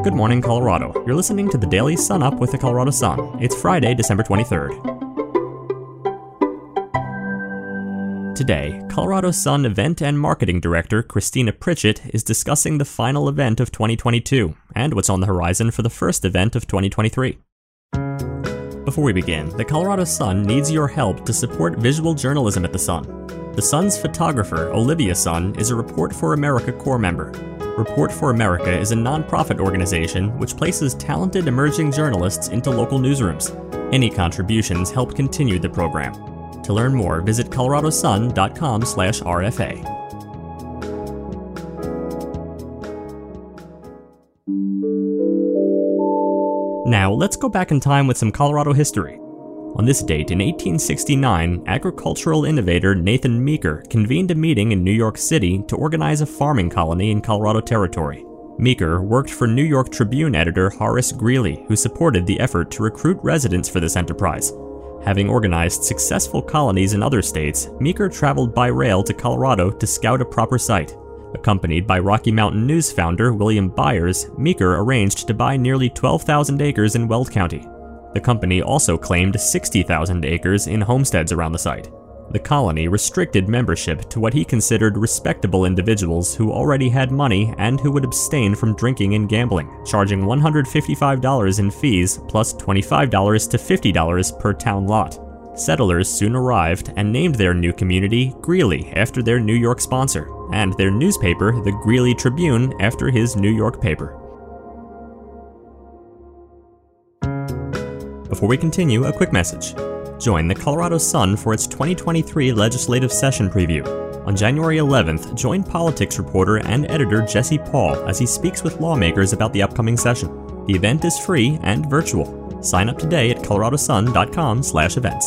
Good morning, Colorado. You're listening to the Daily Sun Up with the Colorado Sun. It's Friday, December 23rd. Today, Colorado Sun Event and Marketing Director Christina Pritchett is discussing the final event of 2022 and what's on the horizon for the first event of 2023. Before we begin, the Colorado Sun needs your help to support visual journalism at the Sun. The Sun's photographer, Olivia Sun, is a Report for America Corps member. Report for America is a nonprofit organization which places talented emerging journalists into local newsrooms. Any contributions help continue the program. To learn more, visit coloradosun.com/RFA. Now, let's go back in time with some Colorado history. On this date in 1869, agricultural innovator Nathan Meeker convened a meeting in New York City to organize a farming colony in Colorado Territory. Meeker worked for New York Tribune editor Horace Greeley, who supported the effort to recruit residents for this enterprise. Having organized successful colonies in other states, Meeker traveled by rail to Colorado to scout a proper site. Accompanied by Rocky Mountain News founder William Byers, Meeker arranged to buy nearly 12,000 acres in Weld County. The company also claimed 60,000 acres in homesteads around the site. The colony restricted membership to what he considered respectable individuals who already had money and who would abstain from drinking and gambling, charging $155 in fees plus $25 to $50 per town lot. Settlers soon arrived and named their new community Greeley after their New York sponsor, and their newspaper, the Greeley Tribune, after his New York paper. Before we continue, a quick message. Join the Colorado Sun for its 2023 legislative session preview. On January 11th, join politics reporter and editor Jesse Paul as he speaks with lawmakers about the upcoming session. The event is free and virtual. Sign up today at coloradosun.com/events.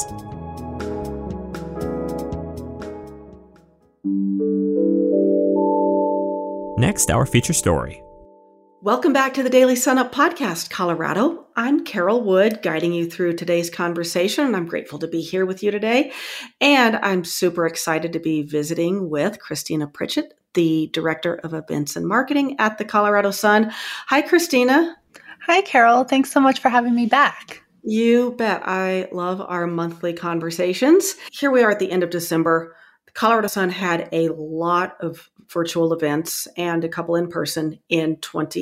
Next, our feature story. Welcome back to the Daily Sun Up Podcast, Colorado. I'm Carol Wood, guiding you through today's conversation, and I'm grateful to be here with you today. And I'm super excited to be visiting with Christina Pritchett, the Director of Events and Marketing at the Colorado Sun. Hi, Christina. Hi, Carol. Thanks so much for having me back. You bet. I love our monthly conversations. Here we are at the end of December. The Colorado Sun had a lot of virtual events and a couple in person in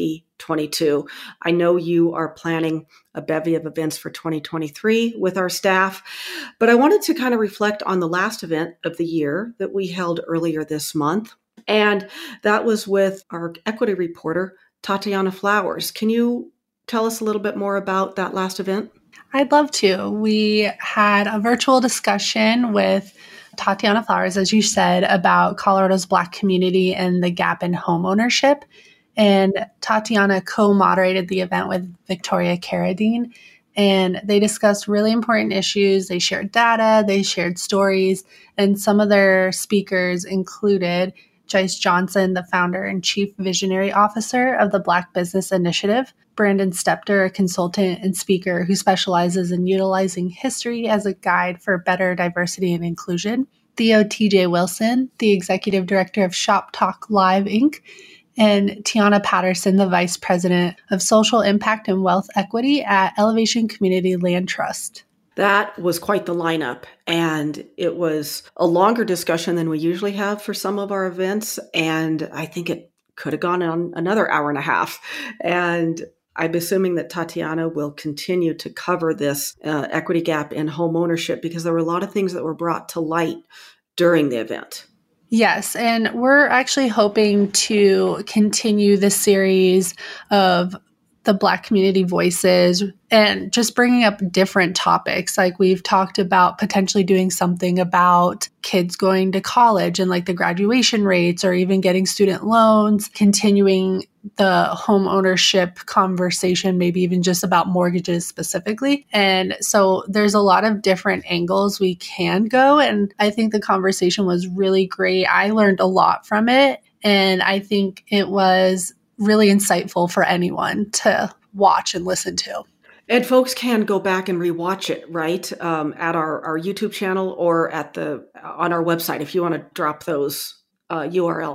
2022. I know you are planning a bevy of events for 2023 with our staff, but I wanted to kind of reflect on the last event of the year that we held earlier this month. And that was with our equity reporter, Tatiana Flowers. Can you tell us a little bit more about that last event? I'd love to. We had a virtual discussion with Tatiana Flowers, as you said, about Colorado's Black community and the gap in home ownership. And Tatiana co-moderated the event with Victoria Carradine, and they discussed really important issues. They shared data, they shared stories, and some of their speakers included Joyce Johnson, the founder and chief visionary officer of the Black Business Initiative, Brandon Stepter, a consultant and speaker who specializes in utilizing history as a guide for better diversity and inclusion, Theo T.J. Wilson, the executive director of Shop Talk Live, Inc., and Tiana Patterson, the vice president of social impact and wealth equity at Elevation Community Land Trust. That was quite the lineup, and it was a longer discussion than we usually have for some of our events, and I think it could have gone on another hour and a half. And I'm assuming that Tatiana will continue to cover this equity gap in home ownership because there were a lot of things that were brought to light during the event. Yes, and we're actually hoping to continue this series of the Black community voices and just bringing up different topics. Like we've talked about potentially doing something about kids going to college and like the graduation rates or even getting student loans, continuing the home ownership conversation, maybe even just about mortgages specifically. And so there's a lot of different angles we can go. And I think the conversation was really great. I learned a lot from it. And I think it was really insightful for anyone to watch and listen to. And folks can go back and rewatch it, right, at our YouTube channel or on our website if you want to drop those URLs.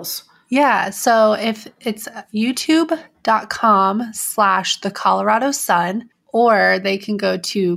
Yeah. So if it's youtube.com/the Colorado Sun, or they can go to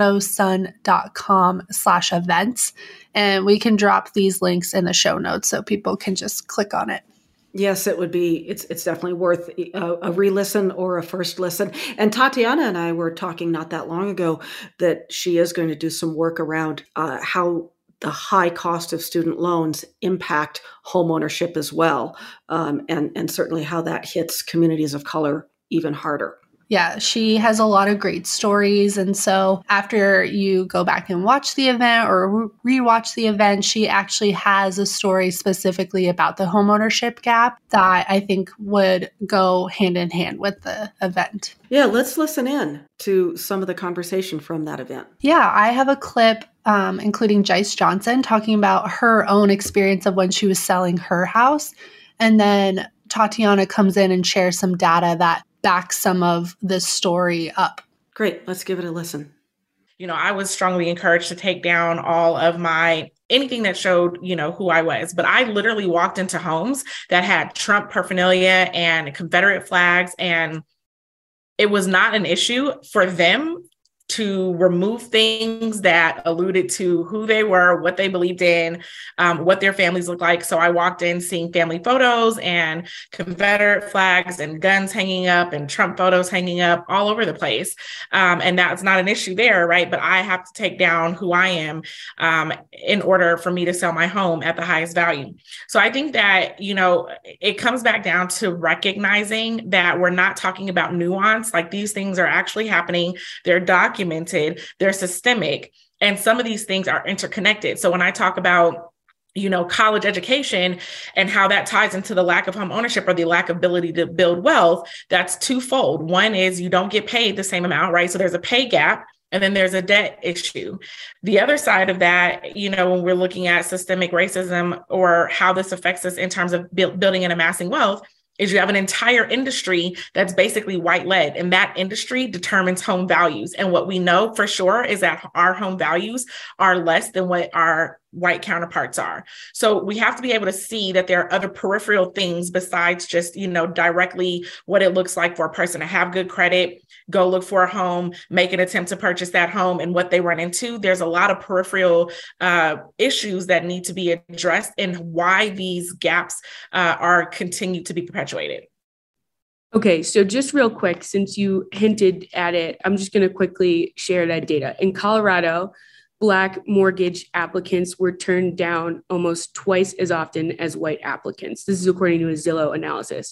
coloradosun.com/events, and we can drop these links in the show notes so people can just click on it. Yes, it would be. It's definitely worth a re-listen or a first listen. And Tatiana and I were talking not that long ago that she is going to do some work around how the high cost of student loans impact homeownership as well, and certainly how that hits communities of color even harder. Yeah, she has a lot of great stories. And so after you go back and watch the event or rewatch the event, she actually has a story specifically about the homeownership gap that I think would go hand in hand with the event. Yeah, let's listen in to some of the conversation from that event. Yeah, I have a clip including Jice Johnson talking about her own experience of when she was selling her house. And then Tatiana comes in and shares some data that back some of this story up. Great. Let's give it a listen. I was strongly encouraged to take down all of anything that showed, who I was. But I literally walked into homes that had Trump paraphernalia and Confederate flags, and it was not an issue for them to remove things that alluded to who they were, what they believed in, what their families looked like. So I walked in seeing family photos and Confederate flags and guns hanging up and Trump photos hanging up all over the place. And that's not an issue there, right? But I have to take down who I am in order for me to sell my home at the highest value. So I think that, it comes back down to recognizing that we're not talking about nuance. Like, these things are actually happening. They're documented, they're systemic, and some of these things are interconnected. So when I talk about, college education and how that ties into the lack of home ownership or the lack of ability to build wealth, that's twofold. One is you don't get paid the same amount, right? So there's a pay gap. And then there's a debt issue. The other side of that, when we're looking at systemic racism or how this affects us in terms of building and amassing wealth, is you have an entire industry that's basically white-led, and that industry determines home values. And what we know for sure is that our home values are less than what our white counterparts are. So we have to be able to see that there are other peripheral things besides just, directly what it looks like for a person to have good credit, go look for a home, make an attempt to purchase that home, and what they run into. There's a lot of peripheral issues that need to be addressed, and why these gaps are continued to be perpetuated. Okay, so just real quick, since you hinted at it, I'm just going to quickly share that data. In Colorado, Black mortgage applicants were turned down almost twice as often as white applicants. This is according to a Zillow analysis.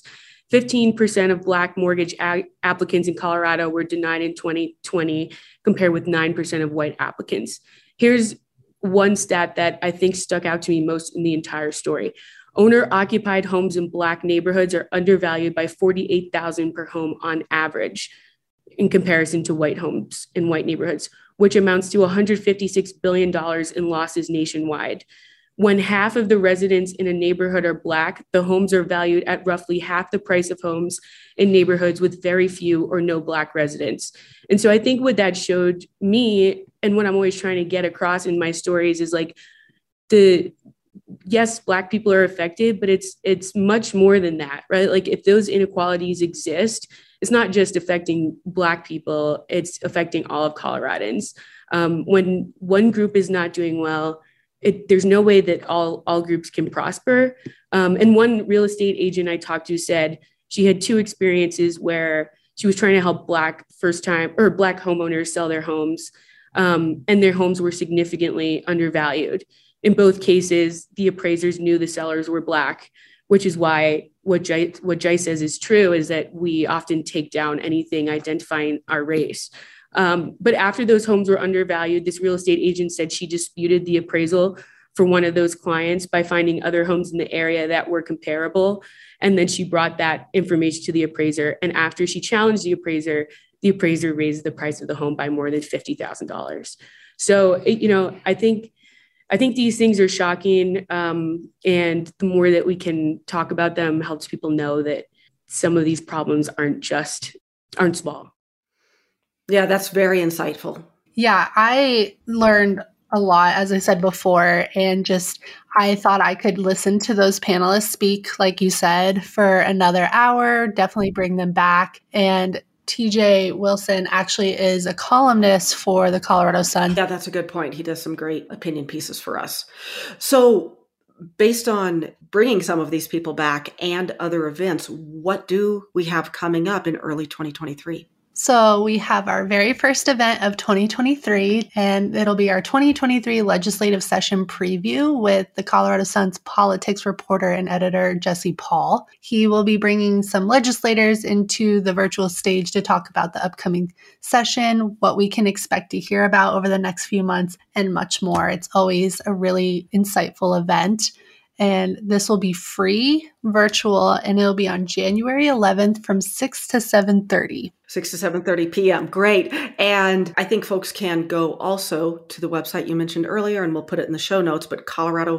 15% of Black mortgage applicants in Colorado were denied in 2020, compared with 9% of white applicants. Here's one stat that I think stuck out to me most in the entire story. Owner-occupied homes in Black neighborhoods are undervalued by $48,000 per home on average in comparison to white homes in white neighborhoods, which amounts to $156 billion in losses nationwide. When half of the residents in a neighborhood are Black, the homes are valued at roughly half the price of homes in neighborhoods with very few or no Black residents. And so I think what that showed me, and what I'm always trying to get across in my stories, is like, yes, Black people are affected, but it's much more than that, right? Like, if those inequalities exist, it's not just affecting Black people, it's affecting all of Coloradans. When one group is not doing well, there's no way that all groups can prosper. And one real estate agent I talked to said she had two experiences where she was trying to help Black homeowners sell their homes, and their homes were significantly undervalued. In both cases, the appraisers knew the sellers were Black, which is why what Jice says is true, is that we often take down anything identifying our race. But after those homes were undervalued, this real estate agent said she disputed the appraisal for one of those clients by finding other homes in the area that were comparable. And then she brought that information to the appraiser. And after she challenged the appraiser raised the price of the home by more than $50,000. So, I think these things are shocking. And the more that we can talk about them helps people know that some of these problems aren't small. Yeah, that's very insightful. Yeah, I learned a lot, as I said before, and just I thought I could listen to those panelists speak, like you said, for another hour, definitely bring them back. And TJ Wilson actually is a columnist for the Colorado Sun. Yeah, that's a good point. He does some great opinion pieces for us. So based on bringing some of these people back and other events, what do we have coming up in early 2023? So we have our very first event of 2023, and it'll be our 2023 legislative session preview with the Colorado Sun's politics reporter and editor, Jesse Paul. He will be bringing some legislators into the virtual stage to talk about the upcoming session, what we can expect to hear about over the next few months, and much more. It's always a really insightful event. And this will be free, virtual, and it'll be on January 11th from 6 to 7:30. 6 to 7:30 p.m. Great. And I think folks can go also to the website you mentioned earlier, and we'll put it in the show notes, but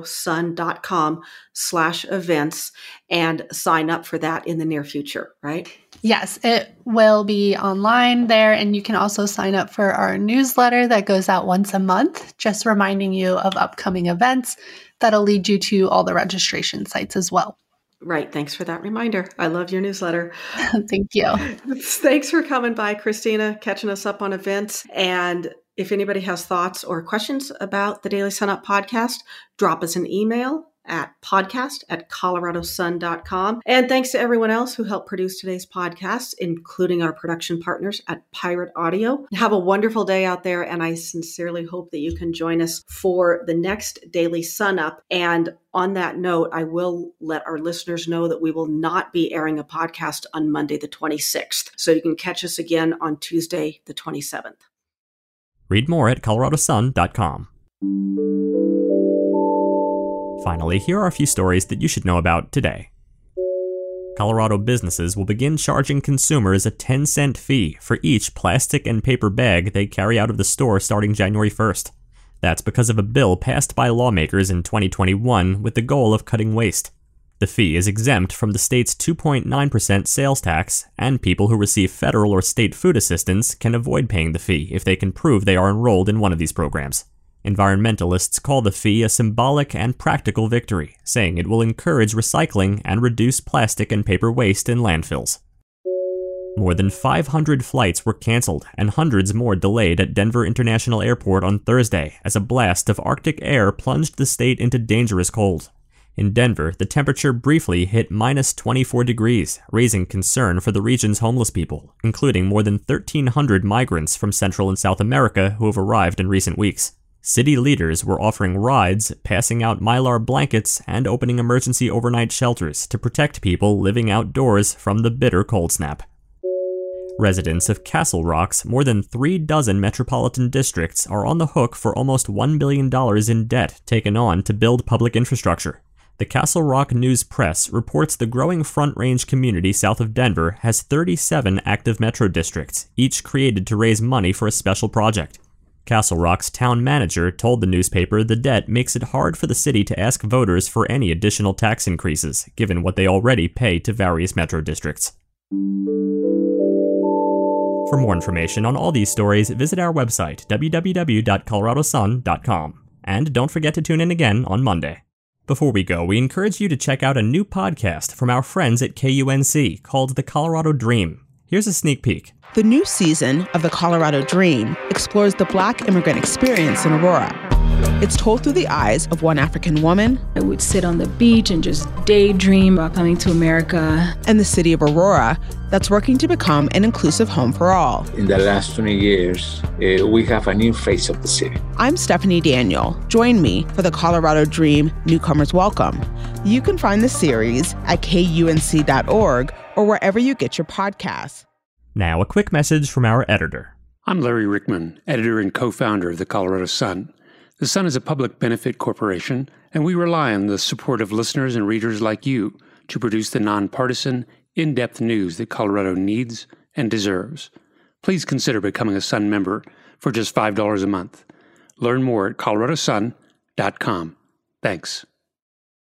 coloradosun.com/events and sign up for that in the near future, right? Yes, it will be online there. And you can also sign up for our newsletter that goes out once a month, just reminding you of upcoming events. That'll lead you to all the registration sites as well. Right. Thanks for that reminder. I love your newsletter. Thank you. Thanks for coming by, Christina, catching us up on events. And if anybody has thoughts or questions about the Daily Sun Up podcast, drop us an email at podcast@coloradosun.com. And thanks to everyone else who helped produce today's podcast, including our production partners at Pirate Audio. Have a wonderful day out there, and I sincerely hope that you can join us for the next Daily Sun Up. And on that note, I will let our listeners know that we will not be airing a podcast on Monday, the 26th. So you can catch us again on Tuesday, the 27th. Read more at coloradosun.com. Finally, here are a few stories that you should know about today. Colorado businesses will begin charging consumers a 10-cent fee for each plastic and paper bag they carry out of the store starting January 1st. That's because of a bill passed by lawmakers in 2021 with the goal of cutting waste. The fee is exempt from the state's 2.9% sales tax, and people who receive federal or state food assistance can avoid paying the fee if they can prove they are enrolled in one of these programs. Environmentalists call the fee a symbolic and practical victory, saying it will encourage recycling and reduce plastic and paper waste in landfills. More than 500 flights were canceled and hundreds more delayed at Denver International Airport on Thursday as a blast of Arctic air plunged the state into dangerous cold. In Denver, the temperature briefly hit minus 24 degrees, raising concern for the region's homeless people, including more than 1,300 migrants from Central and South America who have arrived in recent weeks. City leaders were offering rides, passing out Mylar blankets, and opening emergency overnight shelters to protect people living outdoors from the bitter cold snap. Residents of Castle Rock's more than 36 metropolitan districts are on the hook for almost $1 billion in debt taken on to build public infrastructure. The Castle Rock News Press reports the growing Front Range community south of Denver has 37 active metro districts, each created to raise money for a special project. Castle Rock's town manager told the newspaper the debt makes it hard for the city to ask voters for any additional tax increases, given what they already pay to various metro districts. For more information on all these stories, visit our website, www.coloradosun.com. And don't forget to tune in again on Monday. Before we go, we encourage you to check out a new podcast from our friends at KUNC called The Colorado Dream. Here's a sneak peek. The new season of The Colorado Dream explores the Black immigrant experience in Aurora. It's told through the eyes of one African woman. I would sit on the beach and just daydream about coming to America. And the city of Aurora that's working to become an inclusive home for all. In the last 20 years, we have a new face of the city. I'm Stephanie Daniel. Join me for the Colorado Dream Newcomers Welcome. You can find the series at kunc.org or wherever you get your podcasts. Now, a quick message from our editor. I'm Larry Rickman, editor and co-founder of the Colorado Sun. The Sun is a public benefit corporation, and we rely on the support of listeners and readers like you to produce the nonpartisan, in-depth news that Colorado needs and deserves. Please consider becoming a Sun member for just $5 a month. Learn more at coloradosun.com. Thanks.